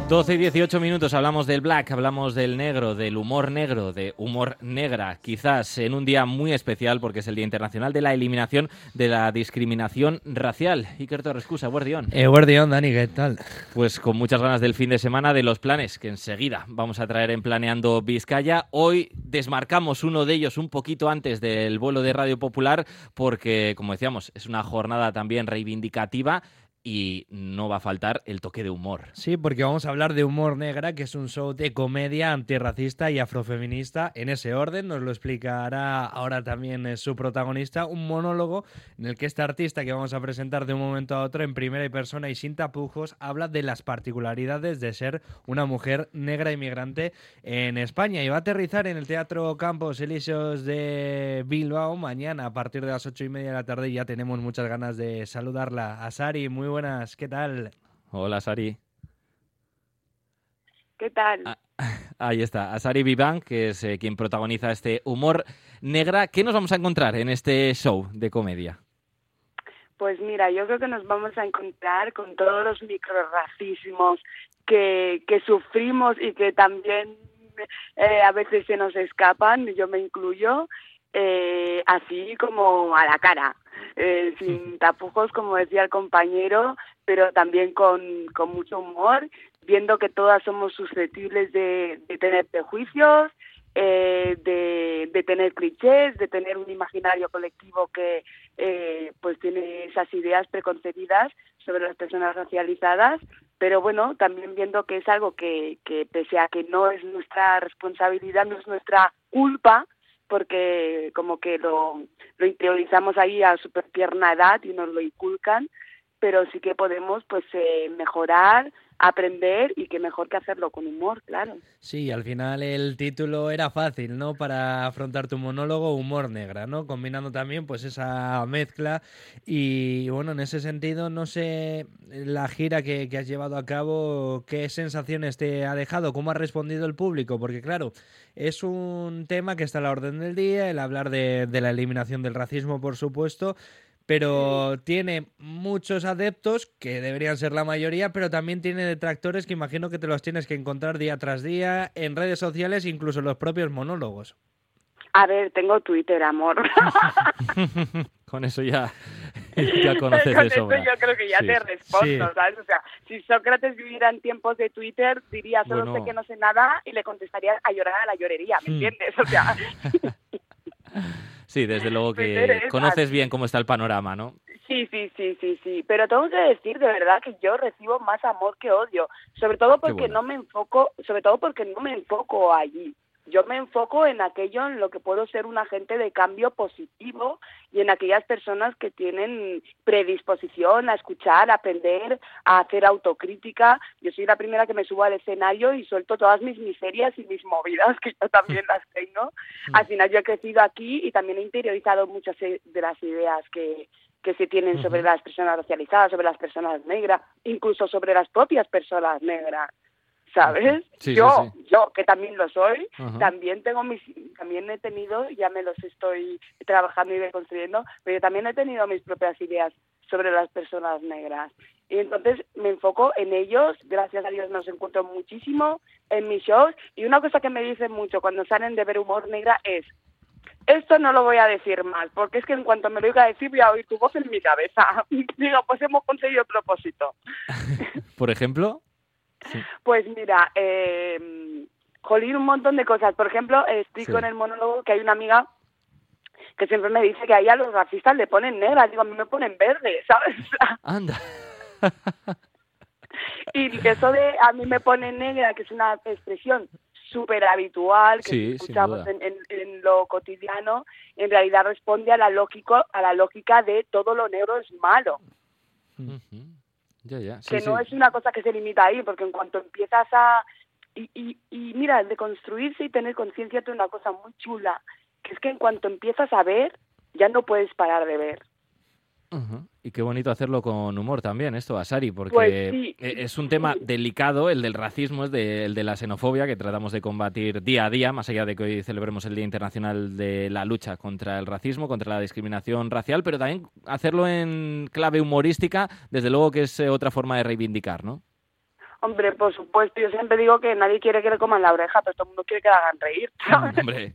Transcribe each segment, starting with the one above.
12 y 18 minutos, hablamos del black, hablamos del negro, del humor negro, de humor negra, quizás en un día muy especial porque es el Día Internacional de la Eliminación de la Discriminación Racial. Iker Torrescusa, guardión. Guardión, Dani, ¿qué tal? Pues con muchas ganas del fin de semana, de los planes que enseguida vamos a traer en Planeando Vizcaya. Hoy desmarcamos uno de ellos un poquito antes del vuelo de Radio Popular porque, como decíamos, es una jornada también reivindicativa y no va a faltar el toque de humor. Sí, porque vamos a hablar de Humor Negra, que es un show de comedia antirracista y afrofeminista. En ese orden nos lo explicará ahora también su protagonista, un monólogo en el que este artista que vamos a presentar de un momento a otro en primera persona y sin tapujos habla de las particularidades de ser una mujer negra inmigrante en España y va a aterrizar en el Teatro Campos Elíseos de Bilbao mañana a partir de las 8:30 de la tarde. Ya tenemos muchas ganas de saludarla. A Sari, muy buenas, ¿qué tal? Hola, Sari. ¿Qué tal? Ahí está, a Sari Vivan, que es quien protagoniza este Humor Negra. ¿Qué nos vamos a encontrar en este show de comedia? Pues mira, yo creo que nos vamos a encontrar con todos los microrracismos que sufrimos y que también a veces se nos escapan, yo me incluyo, así como a la cara, sin tapujos, como decía el compañero, pero también con mucho humor, viendo que todas somos susceptibles de tener prejuicios, de tener clichés, de tener un imaginario colectivo que pues tiene esas ideas preconcebidas sobre las personas racializadas, pero bueno, también viendo que es algo que pese a que no es nuestra responsabilidad, no es nuestra culpa, porque como que lo interiorizamos ahí a súper tierna edad y nos lo inculcan, pero sí que podemos pues mejorar, aprender y que mejor que hacerlo con humor, claro. Sí, al final el título era fácil, ¿no? Para afrontar tu monólogo, Humor Negra, ¿no? Combinando también pues esa mezcla y bueno, en ese sentido, no sé, la gira que has llevado a cabo, ¿qué sensaciones te ha dejado? ¿Cómo ha respondido el público? Porque claro, es un tema que está a la orden del día, el hablar de la eliminación del racismo, por supuesto, pero tiene muchos adeptos, que deberían ser la mayoría, pero también tiene detractores que imagino que te los tienes que encontrar día tras día en redes sociales, incluso en los propios monólogos. A ver, tengo Twitter, amor. Con eso ya conoces Con de sobra. eso yo creo que ya te respondo, ¿sabes? O sea, si Sócrates viviera en tiempos de Twitter, diría solo sé que no sé nada y le contestaría a llorar a la llorería, ¿me entiendes? O sea... Sí, desde luego que conoces bien cómo está el panorama, ¿no? Sí. Pero tengo que decir de verdad que yo recibo más amor que odio, sobre todo porque no me enfoco allí. Yo me enfoco en aquello en lo que puedo ser un agente de cambio positivo y en aquellas personas que tienen predisposición a escuchar, a aprender, a hacer autocrítica. Yo soy la primera que me subo al escenario y suelto todas mis miserias y mis movidas, que yo también las tengo. Al final yo he crecido aquí y también he interiorizado muchas de las ideas que se tienen sobre las personas racializadas, sobre las personas negras, incluso sobre las propias personas negras. ¿Sabes? Sí, yo que también lo soy, también he tenido, ya me los estoy trabajando y deconstruyendo, pero yo también he tenido mis propias ideas sobre las personas negras. Y entonces me enfoco en ellos, gracias a Dios nos encuentro muchísimo en mis shows, y una cosa que me dicen mucho cuando salen de ver Humor Negra es: esto no lo voy a decir más, porque es que en cuanto me lo oiga decir voy a oír tu voz en mi cabeza. Digo, pues hemos conseguido el propósito. ¿Por ejemplo? Sí. Pues mira, jolín, un montón de cosas. Por ejemplo, explico en el monólogo que hay una amiga que siempre me dice que ahí a los racistas le ponen negra. Digo, a mí me ponen verde, ¿sabes? Anda. Y eso de a mí me ponen negra, que es una expresión súper habitual, que escuchamos en lo cotidiano, en realidad responde a la lógica de todo lo negro es malo. Que no es una cosa que se limita ahí, porque en cuanto empiezas a... Y mira, de construirse y tener conciencia de una cosa muy chula, que es que en cuanto empiezas a ver, ya no puedes parar de ver. Y qué bonito hacerlo con humor también, esto, Asari, porque pues sí, es un tema delicado, el del racismo, el de la xenofobia, que tratamos de combatir día a día, más allá de que hoy celebremos el Día Internacional de la Lucha contra el Racismo, contra la discriminación racial, pero también hacerlo en clave humorística, desde luego que es otra forma de reivindicar, ¿no? Hombre, por supuesto, yo siempre digo que nadie quiere que le coman la oreja, pero todo el mundo quiere que la hagan reír, ¿sabes? Hombre.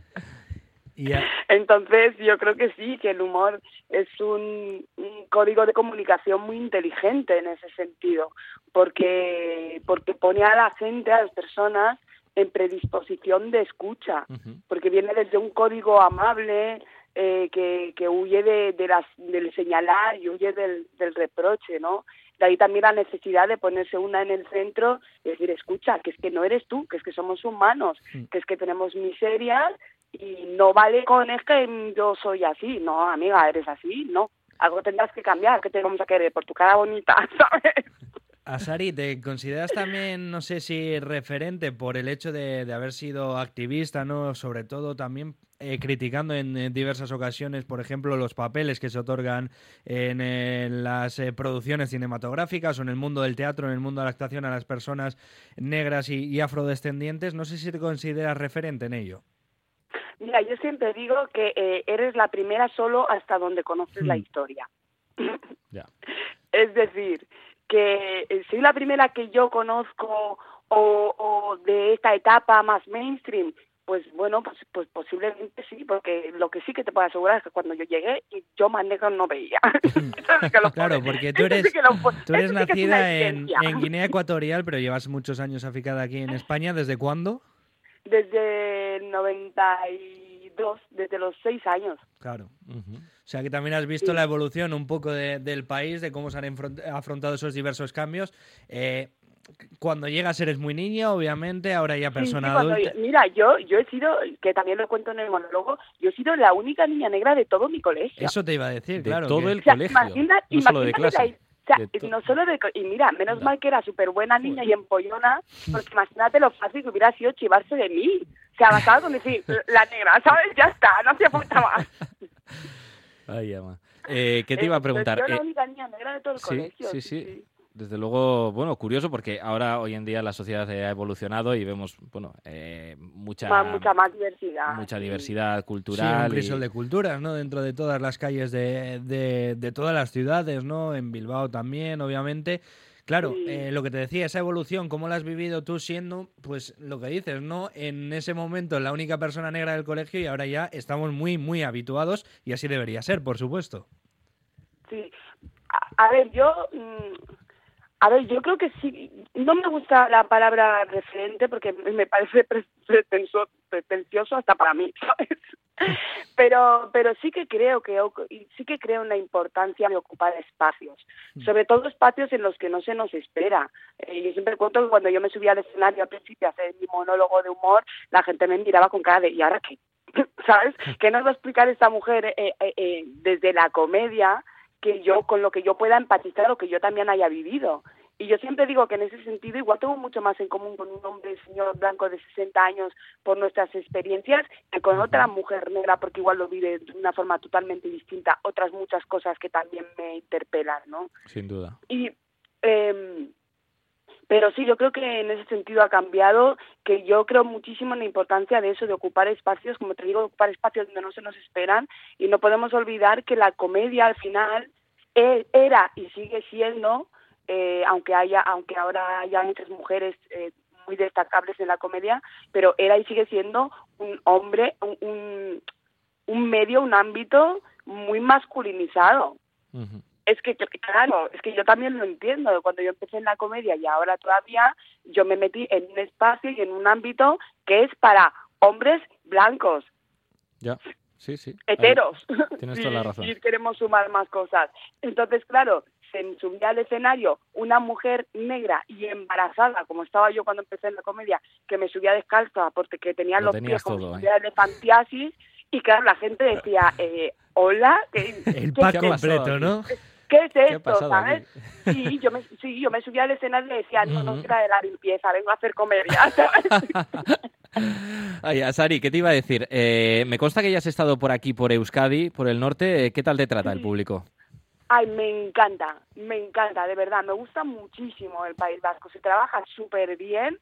Entonces, yo creo que sí, que el humor es un código de comunicación muy inteligente en ese sentido, porque pone a la gente, a las personas, en predisposición de escucha, porque viene desde un código amable que huye del señalar y huye del reproche, ¿no? De ahí también la necesidad de ponerse una en el centro y decir, escucha, que es que no eres tú, que es que somos humanos, que es que tenemos miserias y no vale con es que yo soy así. No, amiga, eres así, no. Algo tendrás que cambiar, que te vamos a querer por tu cara bonita, ¿sabes? Asari, ¿te consideras también, no sé si referente por el hecho de haber sido activista, ¿no? Sobre todo también criticando en diversas ocasiones, por ejemplo, los papeles que se otorgan en las producciones cinematográficas o en el mundo del teatro, en el mundo de la actuación a las personas negras y afrodescendientes? No sé si te consideras referente en ello. Mira, yo siempre digo que eres la primera solo hasta donde conoces la historia. Ya. Es decir, que soy la primera que yo conozco o de esta etapa más mainstream, pues bueno, pues posiblemente sí, porque lo que sí que te puedo asegurar es que cuando yo llegué, yo más negro no veía. Claro, porque tú eres nacida en Guinea Ecuatorial, pero llevas muchos años aficada aquí en España. ¿Desde cuándo? Desde el 92, desde los 6 años. Claro. O sea que también has visto la evolución un poco del país, de cómo se han afrontado esos diversos cambios. Cuando llegas eres muy niña, obviamente, ahora ya persona adulta. Mira, yo he sido, que también lo cuento en el monólogo, yo he sido la única niña negra de todo mi colegio. Eso te iba a decir, claro. De todo el colegio, no solo de clase. No solo y mira, menos mal que era súper buena niña y empollona, porque imagínate lo fácil que hubiera sido chivarse de mí. O sea, bastaba con decir, la negra, ¿sabes? Ya está, no hacía falta más. Ay, ama. ¿Qué te iba a preguntar? Yo la única niña negra de todo el colegio. Sí. Desde luego, bueno, curioso porque ahora, hoy en día, la sociedad ha evolucionado y vemos, bueno, mucha más diversidad. Mucha diversidad cultural. Sí, un crisol de culturas, ¿no? Dentro de todas las calles de todas las ciudades, ¿no? En Bilbao también, obviamente. Claro, lo que te decía, esa evolución, ¿cómo la has vivido tú siendo, pues, lo que dices, ¿no? En ese momento la única persona negra del colegio y ahora ya estamos muy, muy habituados y así debería ser, por supuesto. Sí. A ver, yo creo que sí. No me gusta la palabra referente porque me parece pretencioso hasta para mí, ¿sabes? Pero sí que creo en la importancia de ocupar espacios, sobre todo espacios en los que no se nos espera. Yo siempre cuento que cuando yo me subía al escenario al principio a hacer mi monólogo de humor, la gente me miraba con cara de ¿y ahora qué? ¿Sabes? ¿Qué nos va a explicar esta mujer desde la comedia? Que yo, con lo que yo pueda empatizar o que yo también haya vivido. Y yo siempre digo que en ese sentido igual tengo mucho más en común con un hombre señor blanco de 60 años por nuestras experiencias que con otra mujer negra, porque igual lo vive de una forma totalmente distinta, otras muchas cosas que también me interpelan, ¿no? Sin duda. Y pero sí, yo creo que en ese sentido ha cambiado, que yo creo muchísimo en la importancia de eso, de ocupar espacios, como te digo, de ocupar espacios donde no se nos esperan, y no podemos olvidar que la comedia al final era y sigue siendo, aunque ahora haya muchas mujeres muy destacables en la comedia, pero era y sigue siendo un hombre, un medio, un ámbito muy masculinizado. Uh-huh. Es que, claro, es que yo también lo entiendo. Cuando yo empecé en la comedia y ahora todavía, yo me metí en un espacio y en un ámbito que es para hombres blancos. Ya, sí. Heteros. Tienes toda la razón. Y queremos sumar más cosas. Entonces, claro, se subía al escenario una mujer negra y embarazada, como estaba yo cuando empecé en la comedia, que me subía descalza porque tenía los pies como de elefantiasis, y claro, la gente decía, hola, el pack completo, ¿no? ¿Qué es esto? ¿Sabes? Sí, yo me subía al escenario y decía, no será de la limpieza, vengo a hacer comedia, ¿sabes? Ay, Asari, ¿qué te iba a decir? Me consta que ya has estado por aquí, por Euskadi, por el norte. ¿Qué tal te trata el público? Ay, me encanta, de verdad, me gusta muchísimo el País Vasco. Se trabaja súper bien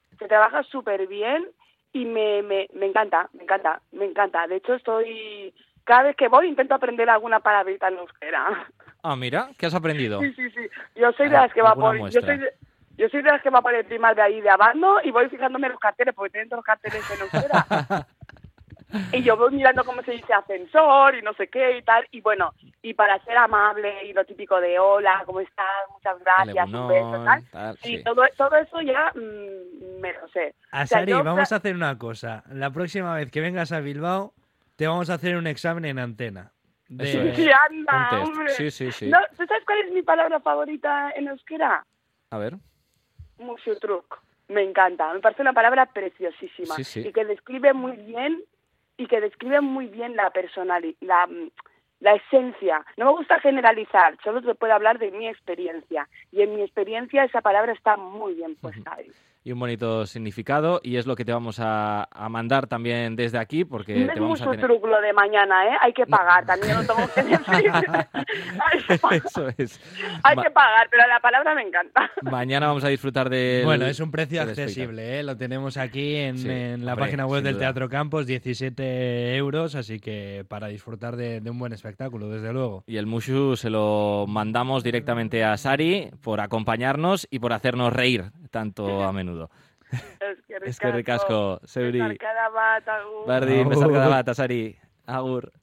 y me encanta. De hecho, cada vez que voy intento aprender alguna palabrita en euskera. Ah, mira, ¿qué has aprendido? Sí. Yo soy de las que va por... Yo soy de las que va por el primar de ahí de Abando y voy fijándome en los carteles, porque tienen todos los carteles en euskera. Y yo voy mirando cómo se dice ascensor y no sé qué y tal. Y bueno, y para ser amable y lo típico de hola, ¿cómo estás? Muchas gracias, un beso, tal. Sí, sí. todo eso ya me lo sé. Asari, vamos a hacer una cosa. La próxima vez que vengas a Bilbao, te vamos a hacer un examen en antena. Eso es. Sí, anda, Un test. hombre. Sí. No, ¿tú sabes cuál es mi palabra favorita en euskera? A ver. Musutruk. Me encanta. Me parece una palabra preciosísima. Sí. Y que describe muy bien la personalidad, la esencia. No me gusta generalizar, solo te puedo hablar de mi experiencia. Y en mi experiencia esa palabra está muy bien puesta ahí. Y un bonito significado, y es lo que te vamos a mandar también desde aquí, porque No te es vamos a mucho tener... truco lo de mañana, ¿eh? Hay que pagar, también lo tengo que decir. Eso es. Hay que pagar, pero la palabra me encanta. Mañana vamos a disfrutar de... Bueno, es un precio accesible, ¿eh? Lo tenemos aquí en la página web del Teatro Campos, 17 euros, así que para disfrutar de un buen espectáculo, desde luego. Y el mushu se lo mandamos directamente a Sari por acompañarnos y por hacernos reír tanto a menudo. Es que ricasco, Zeuri. Besarkada bat, agur. Bardin, besarkada bat, Sari. Agur.